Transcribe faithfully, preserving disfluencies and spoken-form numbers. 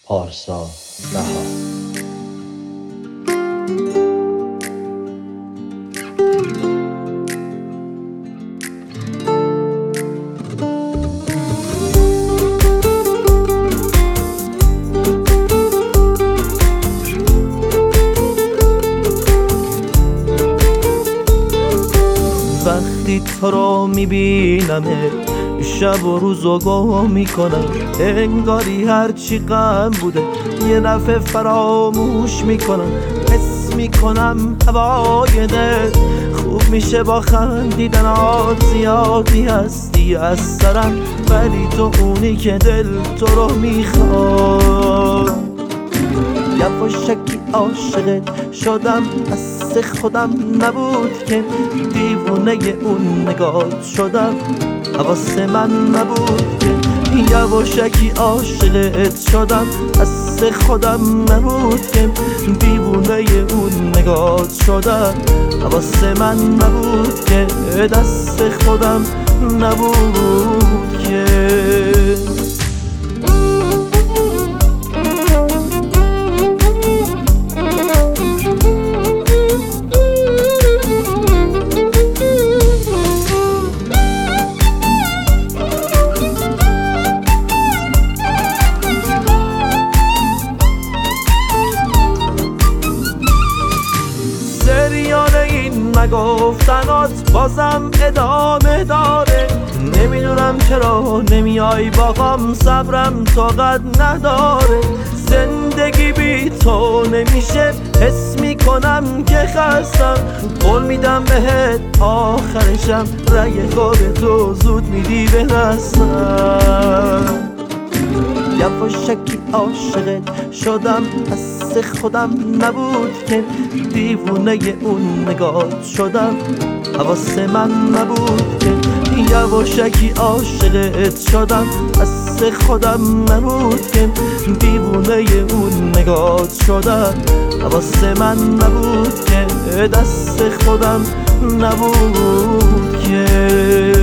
پارسا بهار. وقتی تو رو میبینم شب و روز و گم میکنم، انگاری هرچی غم بوده یه دفعه فراموش میکنم. حس میکنم هوای دل خوب میشه با خندیدنات، زیادی هستی از سرم ولی تو اونی که دل تو رو میخواد. یواشکی عاشقت شدم، از خودم نبود که دیوونه اون نگات شدم، حواس من نبود که یواشکی عاشقت شدم، از خودم نبود که دیوونه اون نگات شدم، حواس من نبود که دست خودم نبود که. سریال این نگفتنات بازم ادامه داره، نمیدونم چرا نمیای باقام، صبرم طاقت نداره. زندگی بی تو نمیشه، حس میکنم که خستم، قول میدم بهت آخرشم رأی خودتو زود میدی به دستم. یواشکی عاشقت شدم، از خودم نبود که دیوونه اون نگات شدم، حواس من نبود که یواشکی عاشقت شدم، از خودم نبود که دیوونه اون نگات شدم، حواس من نبود که دست خودم نبود که.